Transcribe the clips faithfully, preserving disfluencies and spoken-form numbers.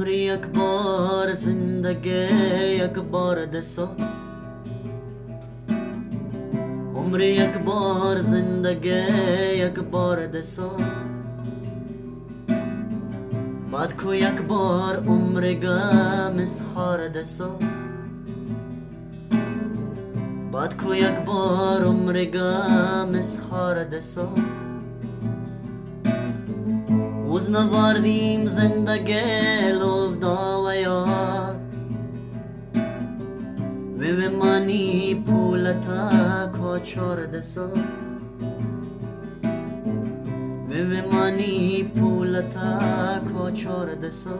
عمری یک بار زندگی یک بار دسا عمری یک بار زندگی یک بار دسا بعد کو یک بار عمر گم اسخار دسا بعد کو یک بار عمر گم اسخار دسا وز نواردیم زندگی لوف دا و یاد وی مانی پولتا کوچار دسا وی مانی پولتا کوچار دسا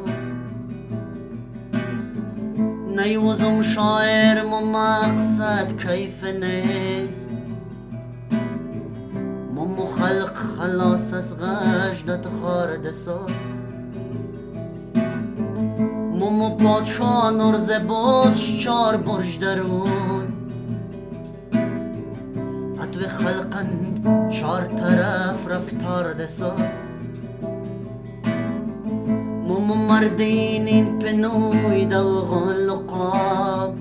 نیوزم شاعر مو مقصد کیف نیست مو خلق خلاص از غجدت خار دسا مو پادشاه نرز بود چار برج درون اتوی خلقند چار طرف رفتار دسا مو مردین این پنوی دوغان لقاب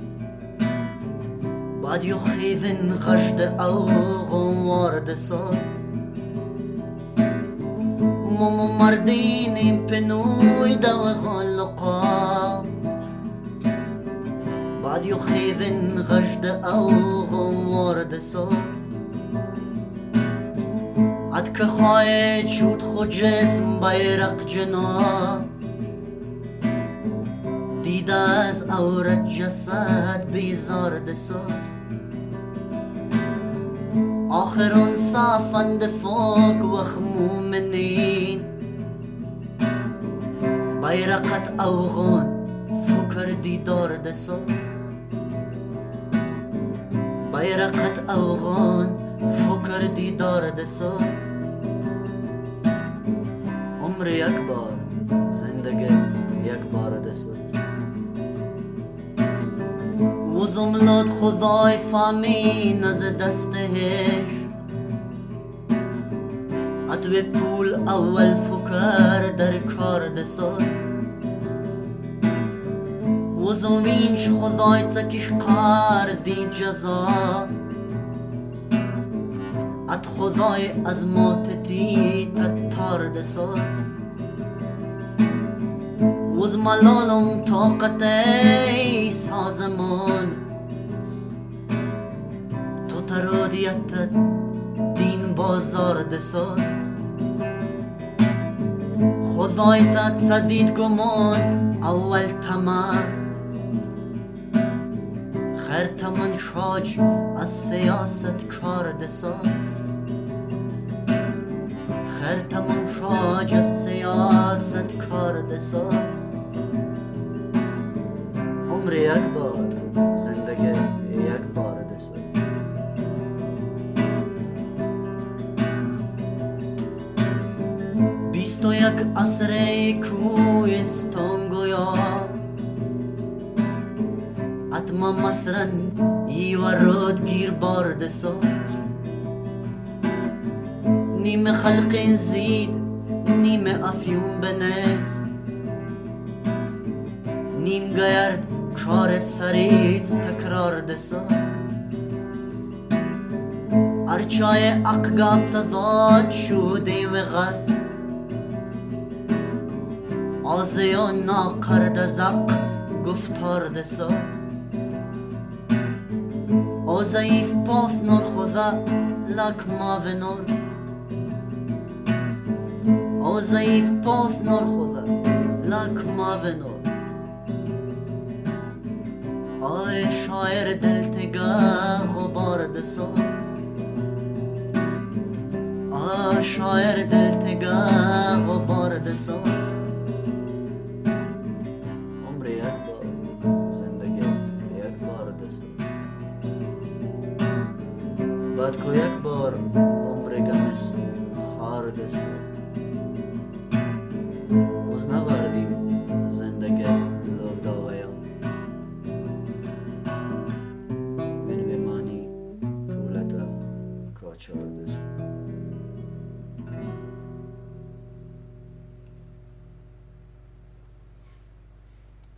بعد يخيذن غجد أو غوار دسا مو مردين بنوي دوغ اللقاب بعد يخيذن غجد أو غوار دسا عدك خواهد شود خود جسم بيرق جنا دیده از عورت جسد بیزار دسا آخرون صافند فوق وخمومنين بيرقت أوغون فكر ديدار دسا بيرقت أوغون فكر ديدار دسا عمري أكبر زندگی یک بار دسا وزملات خدای فامین از دستهش اتوی پول اول فکر در کار دسا وزمینش خدای تکیش قار دی جزا ات خدای از موتتی تتار دسا وز ملالم طاقتی سازمان تو ترادیت دین بازار دسا خدای تا صدید گمان اول تمام خیر تمن شاج از سیاست کار دسا خیر تمن شاج از سیاست کار دسا عمر یک بار زندگی یک بار دسا بیست و یک عصر کوهستان گویا اتما مصرن ای و رود گیر بار دسا نیم خلق زید نیم افیون بنست نیم گرد کار سریت تکرار دسا ارچای اقگاب تضاد شودی و غصب آزیان ناقرد زق گفتار دسا او ضعیف پاف نور خدا لک ماو نور او ضعیف پاف نور خدا لک ماو نور آی شاعر دلتگا غبار دسا آی شاعر دلتگا غبار دسا عمر یک بار زندگی یک بار دسا بعد کو یک بار